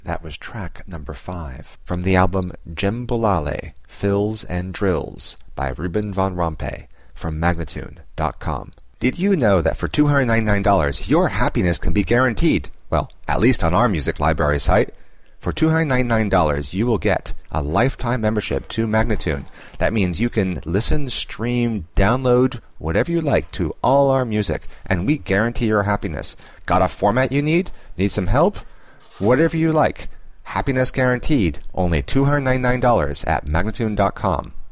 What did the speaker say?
That was track number 5 from the album Djembolale, Fills and Drills by Ruben Von Rompuy from Magnatune.com. Did you know that for $299 your happiness can be guaranteed? Well, at least on our music library site. For $299 you will get a lifetime membership to Magnatune. That means you can listen, stream, download, whatever you like to all our music, and we guarantee your happiness. Got a format you need? Need some help? Whatever you like. Happiness guaranteed. Only $299 at Magnatune.com.